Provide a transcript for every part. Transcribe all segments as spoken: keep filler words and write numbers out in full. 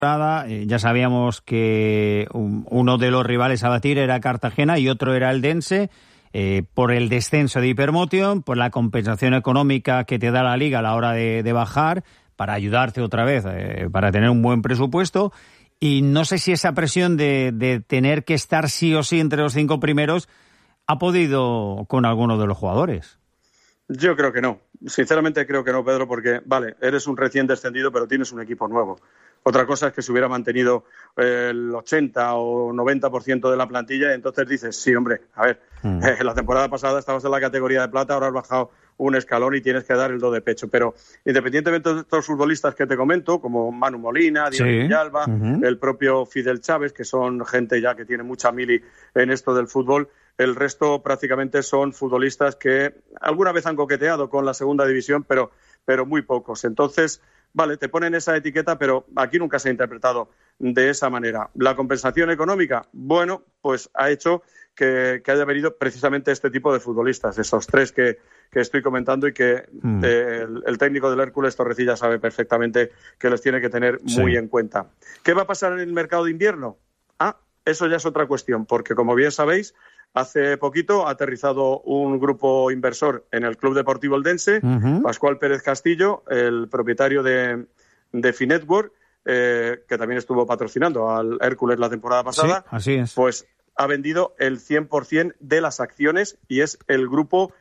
Eh, ya sabíamos que un, uno de los rivales a batir era Cartagena y otro era el Dense, eh, por el descenso de Hypermotion, por la compensación económica que te da la Liga a la hora de, de bajar, para ayudarte otra vez, eh, para tener un buen presupuesto. Y no sé si esa presión de, de tener que estar sí o sí entre los cinco primeros ha podido con alguno de los jugadores. Yo creo que no. Sinceramente creo que no, Pedro, porque, vale, eres un recién descendido, pero tienes un equipo nuevo. Otra cosa es que se hubiera mantenido el ochenta o noventa por ciento de la plantilla y entonces dices, sí, hombre, a ver, mm. eh, la temporada pasada estabas en la categoría de plata, ahora has bajado un escalón y tienes que dar el do de pecho. Pero independientemente de estos futbolistas que te comento, como Manu Molina, Diego sí. Villalba, uh-huh. el propio Fidel Chávez, que son gente ya que tiene mucha mili en esto del fútbol, el resto prácticamente son futbolistas que alguna vez han coqueteado con la segunda división, pero, pero muy pocos. Entonces, vale, te ponen esa etiqueta, pero aquí nunca se ha interpretado de esa manera. La compensación económica, bueno, pues ha hecho que, que haya venido precisamente este tipo de futbolistas, esos tres que, que estoy comentando y que mm. eh, el, el técnico del Hércules, Torrecilla, sabe perfectamente que les tiene que tener muy sí. en cuenta. ¿Qué va a pasar en el mercado de invierno? Ah, eso ya es otra cuestión, porque como bien sabéis, hace poquito ha aterrizado un grupo inversor en el Club Deportivo Eldense, uh-huh. Pascual Pérez Castillo, el propietario de, de Finetwork, eh, que también estuvo patrocinando al Hércules la temporada pasada. Sí, así es. Pues ha vendido el cien por ciento de las acciones y es el grupo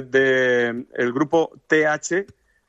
de el grupo T H,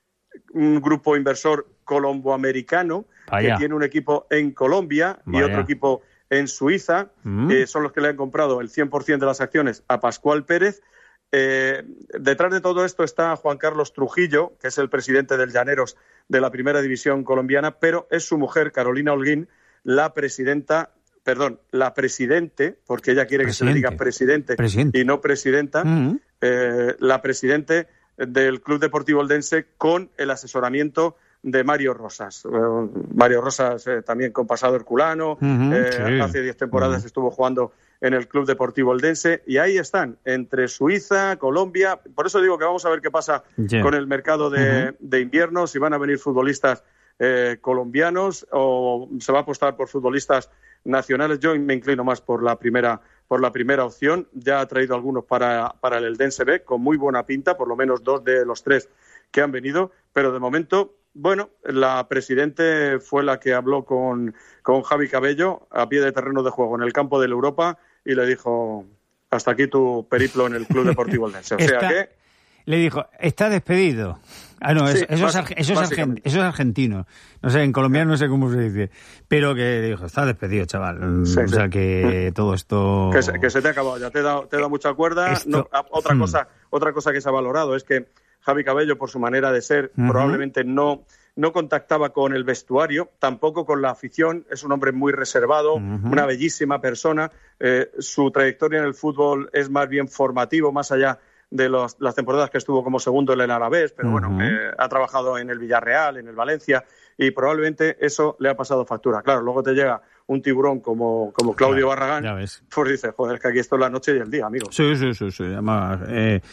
un grupo inversor colomboamericano Vaya. que tiene un equipo en Colombia Vaya. y otro equipo en Suiza, mm. eh, son los que le han comprado el cien por ciento de las acciones a Pascual Pérez. Eh, detrás de todo esto está Juan Carlos Trujillo, que es el presidente del Llaneros de la Primera División colombiana, pero es su mujer, Carolina Holguín, la presidenta, perdón, la presidente, porque ella quiere presidente. que se le diga presidente, presidente. y no presidenta, mm. eh, la presidente del Club Deportivo Eldense con el asesoramiento de Mario Rosas. Uh, Mario Rosas eh, también con pasado herculano, uh-huh, eh, sí. hace diez temporadas uh-huh. estuvo jugando en el Club Deportivo Eldense y ahí están, entre Suiza, Colombia. Por eso digo que vamos a ver qué pasa yeah. con el mercado de, uh-huh. de invierno, si van a venir futbolistas eh, colombianos o se va a apostar por futbolistas nacionales. Yo me inclino más por la primera por la primera opción. Ya ha traído algunos para, para el Eldense B con muy buena pinta, por lo menos dos de los tres que han venido, pero de momento, bueno, la presidente fue la que habló con, con Javi Cabello a pie de terreno de juego en el campo de la Europa y le dijo, hasta aquí tu periplo en el Club Deportivo Eldense. O sea está, que... Le dijo, está despedido. Ah, no, sí, eso, es, eso, es argent, eso es argentino. No sé, en colombiano no sé cómo se dice. Pero que dijo, está despedido, chaval. Sí, o sea, sí. que todo esto... Que se, que se te ha acabado, ya te he dado, te he dado mucha cuerda. Esto... No, otra, hmm. cosa, otra cosa que se ha valorado es que Javi Cabello, por su manera de ser, uh-huh. probablemente no, no contactaba con el vestuario, tampoco con la afición. Es un hombre muy reservado, uh-huh. una bellísima persona. Eh, su trayectoria en el fútbol es más bien formativo, más allá de los, las temporadas que estuvo como segundo en el Alavés, pero uh-huh. bueno, eh, ha trabajado en el Villarreal, en el Valencia, y probablemente eso le ha pasado factura. Claro, luego te llega un tiburón como, como Claudio claro, Barragán, pues dices, joder, es que aquí esto es la noche y el día, amigo. Sí, sí, sí, sí, además... Eh...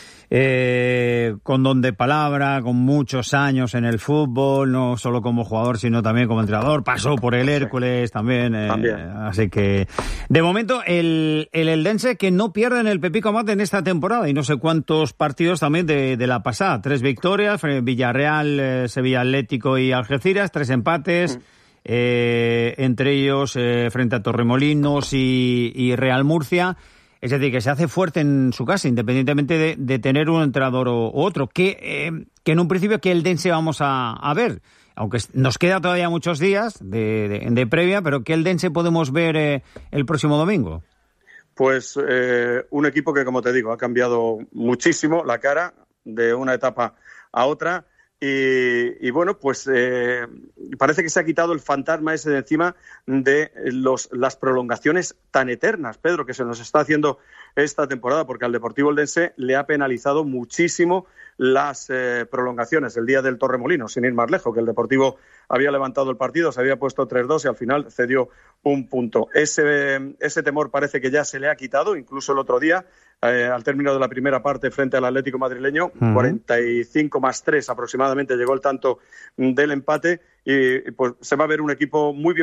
Eh, con don de palabra, con muchos años en el fútbol, no solo como jugador, sino también como entrenador, pasó por el Hércules sí. también, eh, también, así que de momento el, el Eldense que no pierde en el Pepico Mate en esta temporada y no sé cuántos partidos también de, de la pasada, tres victorias, Villarreal, eh, Sevilla Atlético y Algeciras, tres empates, mm. eh, entre ellos eh, frente a Torremolinos y, y Real Murcia. Es decir, que se hace fuerte en su casa, independientemente de, de tener un entrenador o, o otro. Que, eh, que en un principio que el Eldense vamos a, a ver, aunque nos queda todavía muchos días de, de, de previa, pero ¿qué Eldense podemos ver eh, el próximo domingo? Pues eh, un equipo que, como te digo, ha cambiado muchísimo la cara de una etapa a otra. Y, y bueno, pues eh, parece que se ha quitado el fantasma ese de encima de los, las prolongaciones tan eternas, Pedro, que se nos está haciendo esta temporada, porque al Deportivo Eldense le ha penalizado muchísimo las eh, prolongaciones. El día del Torremolinos, sin ir más lejos, que el Deportivo había levantado el partido, se había puesto tres dos y al final cedió un punto. Ese, ese temor parece que ya se le ha quitado, incluso el otro día eh, al término de la primera parte frente al Atlético madrileño, uh-huh. cuarenta y cinco más tres aproximadamente llegó el tanto del empate y pues se va a ver un equipo muy bien